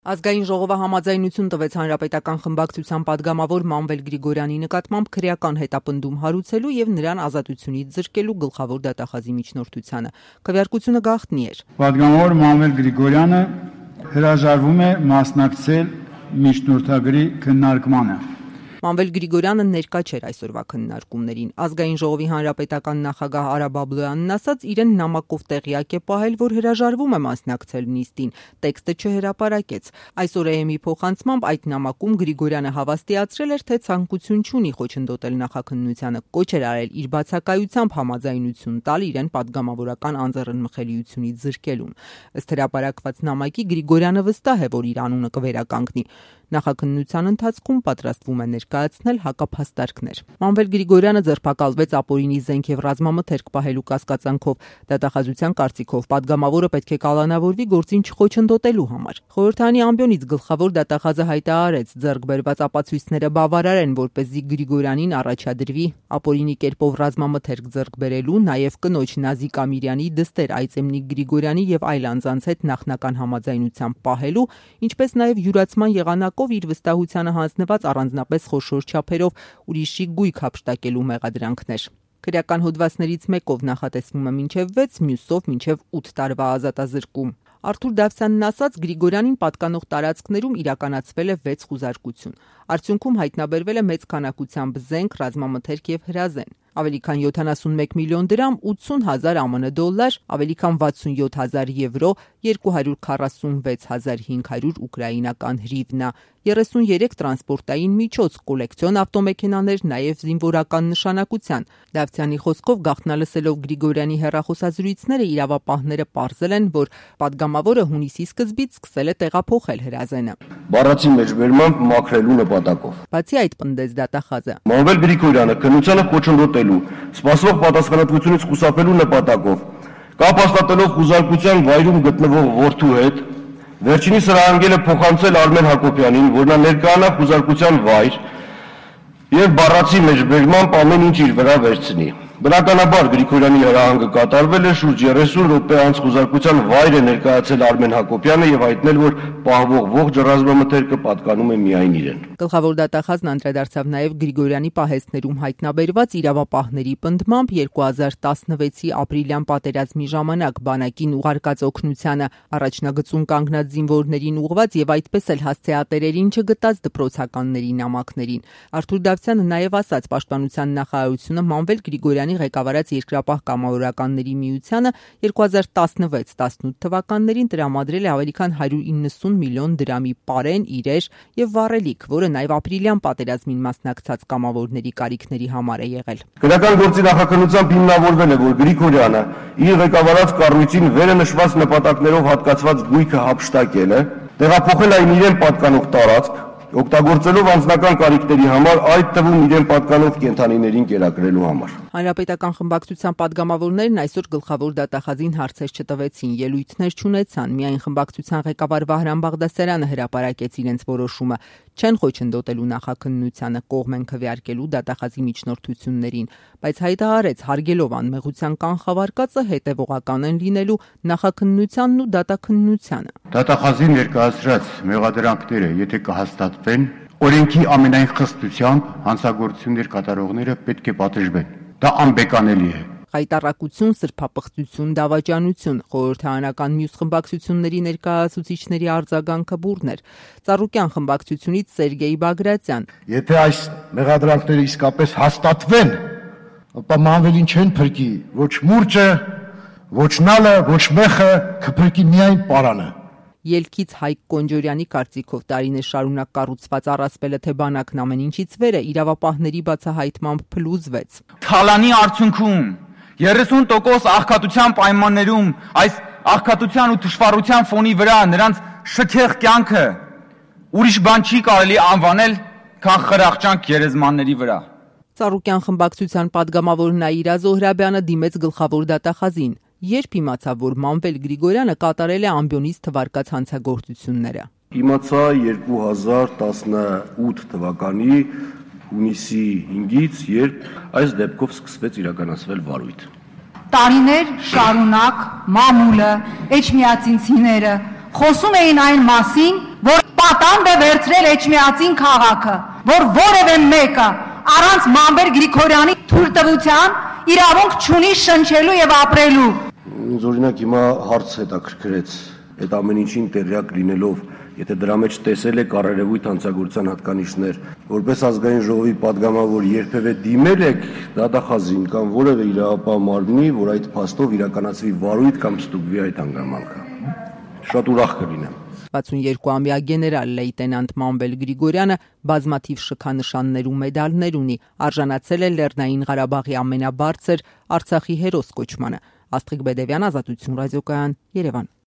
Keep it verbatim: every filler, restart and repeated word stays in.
Ազգային ժողովը համաձայնություն տվեց հանրապետական խմբակցության պատգամավոր Մանվել Գրիգորյանի նկատմամբ քրեական հետապնդում հարուցելու եւ նրան ազատությունից զրկելու գլխավոր դատախազի միջնորդությանը։ Քվեարկությունը գաղտնի էր։ Պատգամավոր Մանվել Գրիգորյանը հրաժարվում է մասնակցել միջնորդագրի քննարկմանը։ Մանվել Գրիգորյանը ներկա չէր այսօրվա քննարկումներին։ Ազգային ժողովի հանրապետական նախագահ Արա Բաբլոյանն ասաց, իրեն նամակով տեղյակ է պահել, որ հրաժարվում է մասնակցել նիստին։ Տեքստը չհրապարակեց։ Այսօր է էմ-ի փոխանցմամբ այդ նամակում Գրիգորյանը հավաստիացրել էր, թե ցանկություն չունի խոչընդոտել նախաքննությանը, կոչ էր արել իր բացակայությամբ համաձայնություն տալ իրեն պատգամավորական անձեռնմխելիությունից զրկելուն։ Ըստ հրապարակված նամակի Գրիգորյանը վստահ է, որ իր անունը կվերականգնի։ Նախաքննության ընթացքում պատրաստվում է ներկայացնել հակափաստարկներ։ Մանվել Գրիգորյանը ձերբակալվեց ապօրինի զենք եւ ռազմամթերք պահելու կասկածանքով։ Դատախազության կարծիքով պատգամավորը պետք է կալանավորվի գործին չխոչընդոտելու համար։ Խորհրդարանի ամբիոնից գլխավոր դատախազը հայտարարեց, ձեռք բերված ապացույցները բավարար են, որպեսզի Գրիգորյանին առաջադրվի ապօրինի կերպով ռազմամթերք ձեռք բերելու, նաեւ կնոջ Նազիկ Ամիրյանի դստեր Այծեմնիկ Գրիգորյանի եւ այլ անձանց հետ նախնական համաձայնությամբ պահելու, ինչպես նաեւ յուրացման եղանակով իր վստահությանը հանձնված առանձնապես խոշոր չափերով ուրիշի գույք հափշտակելու մեղադրանքներ։ Քրեական հոդվածներից մեկով նախատեսվում է մինչև վեց, մյուսով մինչև ութ տարվա ազատազրկում։ Արթուր Դավթյանն ասաց, Գրիգորյանին պատկանող տարածքներում իրականացվել է վեց խուզարկություն։ Արդյունքում հայտնաբերվել է մեծ քանակությամբ զենք, ռազմամթերք եւ հրազեն։ Ավելի քան յոթանասունմեկ միլիոն դրամ, ութսուն հազար ԱՄՆ դոլար, ավելի քան վաթսունյոթ հազար եվրո, երկու հարյուր քառասունվեց հազար հինգ հարյուր ուկրաինական հրիվնա, երեսունյերեք տրանսպորտային միջոց, կոլեկցիոն ավտոմեքենաներ, նաև զինվորական նշանակության։ Դավթյանի խոսքով գաղտնալսելով Գրիգորյանի հեռախոսազրույցները իրավապահները պարզել են, որ պատգամավորը հունիսի սկզբից սկսել է տեղափոխել հրազենը։ Բառացի մեջբերմամբ մաքրելու նպատակով։ Բացի այդ, պնդեց դատախազը, Մանվել Գրիգորյանը քննությանը խոչընդոտելու, սպասվող պատասխանատվությունից խուսափելու նպատակով, կապ հաստատելով խուզարկության վայրում գտնվող որդու հետ, վերջինիս հրահանգել է փոխանցել Արմեն Հակոբյանին, որ նա ներկայանա խուզարկության վայր եւ բառացի մեջբերմամբ ամեն ինչ իր վրա վերցնի։ Բնականաբար Գրիգորյանի հրահանգը կատարվել է շուրջ երեսուն րոպե անց խուզարկության վայր է ներկայացել Արմեն Հակոբյանը եւ հայտնել, որ պահվող ողջ ռազմամթերքը պատկանում է միայն իրեն։ Գլխավոր դատախազն անդրադարձավ նաեւ Գրիգորյանի պահեստներում հայտնաբերված իրավապահների պնդմամբ երկու հազար տասնվեցի ապրիլյան պատերազմի ժամանակ բանակին ուղարկած օգնությանը, առաջնագծում կանգնած զինվորներին ուղղված եւ այդպես էլ հասցեատերերին չգտած դպրոցականների նամակներին։ Արթուր Դավթյանը նաեւ ասաց, պաշտպանության նախարարությունը Մանվել Գրիգորյանի ղեկավարած երկրապահ կամավորականների միությանը երկու հազար տասնվեց տասնութ թվականներին տրամադրել է ավելի քան հարյուր իննսուն միլիոն դրամի պարեն, իրեր եւ վառելիք, որը նաեւ ապրիլյան պատերազմին մասնակցած կամավորների կարիքների համար է եղել։ Քրեական գործի նախաքննությամբ հիմնավորվել է, որ Գրիգորյանը իր ղեկավարած կառույցին վերը նշված նպատակներով հատկացված գույքը հափշտակել է, տեղափոխել այն իրեն պատկանող տարածք, օգտագործելով անձնական կարիքների համար, այդ թվում իրեն պատկանող կենդանիներին կերակրելու համար։ Հանրապետական խմբակցության պատգամավորներն այսօր գլխավոր դատախազին հարցեր չտվեցին, ելույթներ չունեցան, միայն խմբակցության ղեկավար Վահրամ Բաղդասարյանը հրապարակեց իրենց որոշումը, չեն խոչընդոտելու նախաքննությանը, կողմ են քվեարկելու դատախազի միջնորդություններին, բայց հայտարարեց, հարգելով անմեղության կանխավարկածը, հետևողական են լինելու նախաքննությանն ու դատաքննությանը։ Դատախազի ներկայացրած մեղադրանքները, եթե կհաստատվեն, օրենքի ամենայն խստությամբ հանցագործություններ կատարողները պետք է պատժվեն։ Դա անբեկանելի է։ Խայտառակություն, սրբապղծություն, դավաճանություն, խորհրդարանական մյուս խմբակցությունների ներկայացուցիչների արձագանքը բուրներ։ Ծառուկյան խմբակցությունից Սերգեյ Բագրատյան։ Եթե այս մեղադրանքները իսկապես հաստատվեն, ապա Մանվելին չեն փրկի ոչ մուրճը, ոչ նալը, ոչ մեխը, կփրկի միայն պարանը։ Ելքից Հայկ Կոնջորյանի կարծիքով տարիներ շարունակ կառուցված առասպելը, թե բանակն ամեն ինչից վեր է, իրավապահների բացահայտմամբ փլուզվեց։ Թալանի արդյունքում երեսուն տոկոս աղքատության պայմաններում այս աղքատության ու թշվառության ֆոնի վրա նրանց շքեղ կյանքը ուրիշ բան չի կարելի անվանել, քան խրախճանք գերեզմանների վրա։ Ծառուկյան խմբակցության պատգամավոր Նաիրա Զոհրաբյանը դիմեց գլխավոր դատախազին։ Երբ իմացավ, որ Մանվել Գրիգորյանը կատարել է ամբիոնից թվարկած հանցագործությունները։ Իմացա երկու հազար տասնութ թվականի հունիսի հինգից, երբ այս դեպքով սկսվեց իրականացվել վարույթ։ Տարիներ շարունակ մամուլը, էջմիածինցիները խոսում էին այն մասին, որ պատանդ է վերցրել Էջմիածին քաղաքը, որ որևէ մեկը առանց Մամբեր Գրիգորյանի թույլտվության իրավունք չունի շնչելու եւ ապրելու։ Ինձ օրինակ հիմա հարց հետաքրքրեց, այդ ամեն ինչին տեղյակ լինելով, եթե դրա մեջ տեսել եք առերևույթ հանցագործության հատկանիշներ, որպես ազգային ժողովի падգամավոր երբևէ դիմել եք դատախազին կամ որևէ իրավապահ մարմնի, որ այդ փաստով իրականացվի վարույթ կամ ստուգվի այդ հանգամանքը։ Շատ ուրախ կլինեմ։ վաթսունյոյ գեներալ լեյտենանտ Մամբել Գրիգորյանը բազմաթիվ շքանշաններ ու մեդալներ ունի, արժանացել է Լեռնային Ղարաբաղի ամենաբարձր Արցախի հերոս կոչմանը։ Աստղիկ Բեդևյան, Ազատություն ռադիոկայան, Երևան։